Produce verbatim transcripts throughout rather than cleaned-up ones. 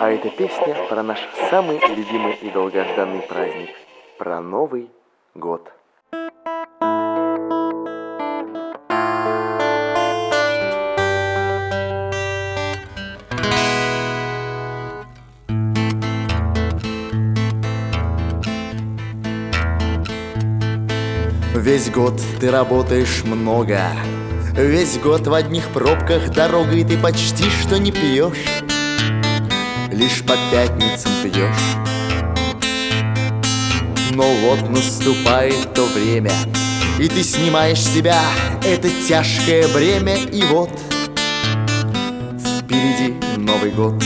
А эта песня про наш самый любимый и долгожданный праздник, про Новый год. Весь год ты работаешь много, весь год в одних пробках дорогой ты почти что не пьешь, лишь по пятницам пьешь. Но вот наступает то время, и ты снимаешь с себя это тяжкое бремя, и вот впереди Новый год.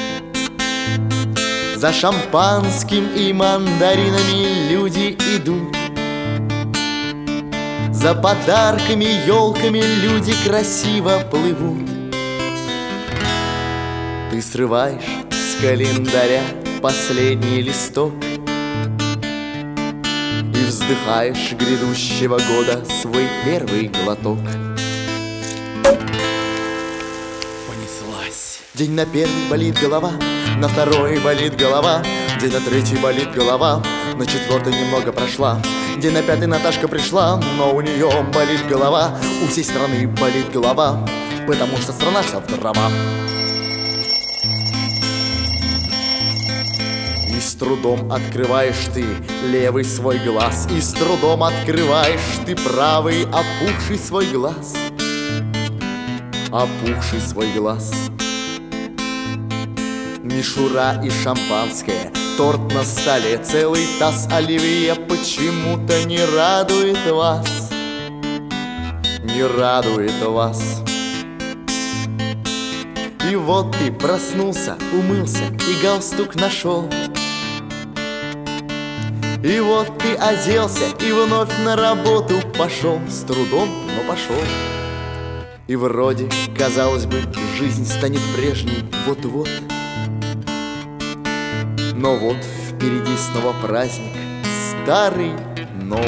За шампанским и мандаринами люди идут, за подарками, елками люди красиво плывут. Ты срываешь с календаря последний листок и вздыхаешь грядущего года свой первый глоток. Понеслась. День на первый болит голова, на второй болит голова, день на третий болит голова, на четвертый немного прошла, день на пятый Наташка пришла, но у нее болит голова, у всей страны болит голова, потому что страна вся в дрова. И с трудом открываешь ты левый свой глаз, и с трудом открываешь ты правый опухший свой глаз, опухший свой глаз. Мишура и шампанское, торт на столе, целый таз оливье почему-то не радует вас, не радует вас. И вот ты проснулся, умылся и галстук нашел, и вот ты оделся и вновь на работу пошел, с трудом, но пошел. И вроде, казалось бы, жизнь станет прежней вот-вот, но вот впереди снова праздник, старый Новый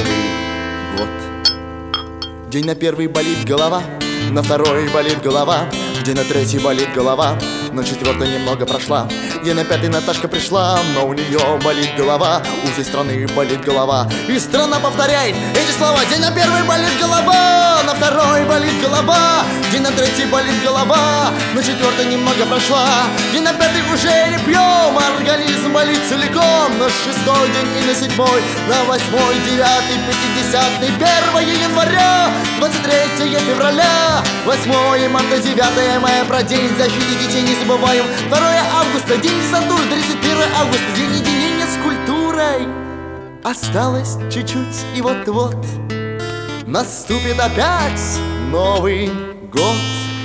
год. День на первый болит голова, на второй болит голова, день на третий болит голова, на четвертый немного прошла, день на пятый Наташка пришла, но у нее болит голова, у всей страны болит голова. И страна повторяет эти слова: день на первый болит голова, на второй болит голова, день на третий болит голова, на четвертый немного прошла, день на пятый уже не пьем, организм болит целиком, на шестой день и на седьмой, на восьмой, девятый, пятидесятый, первое января, двадцать третье февраля, восьмое марта, девятое мая, про день защиты детей не забываем, второе августа, день десантуры, тридцать первое августа, день единения с культурой. Осталось чуть-чуть, и вот-вот наступит опять Новый год.